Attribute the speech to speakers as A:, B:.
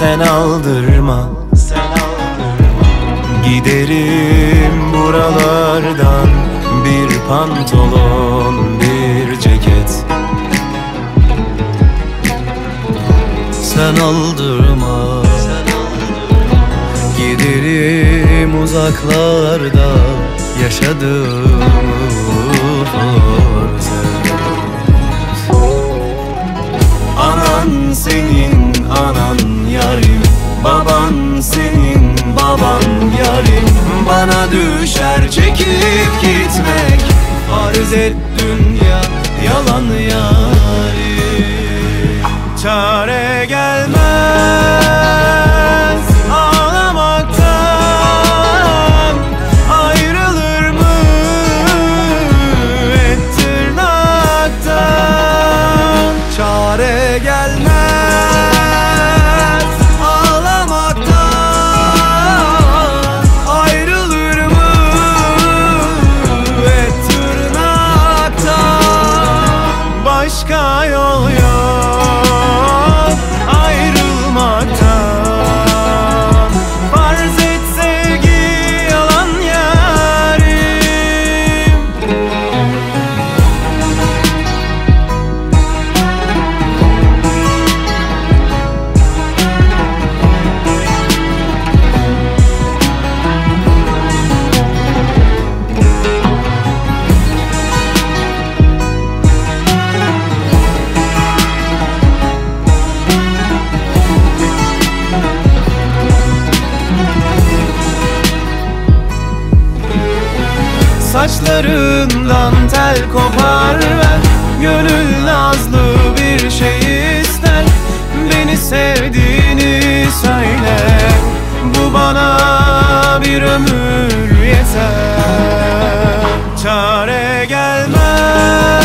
A: sen aldırma, sen aldırma. Giderim buralardan, bir pantolon, bir ceket. Sen aldırma, sen aldırma. Giderim uzaklarda, yaşadığım anan senin anan yarim, baban senin baban yarim. Bana düşer çekip gitmek, farz et dünya yalan yarim. Çare gelmez ağlamaktan, ayrılır mı et tırnaktan. Çare gelmez ağlamaktan, ayrılır mı et tırnaktan. Başka yol yok ayrılmaktan, farz et sevgi yalan yarim. Saçlarından tel kopar ver, gönül nazlı bir şey ister. Beni sevdiğini söyle, bu bana bir ömür yeter. Çare gelmez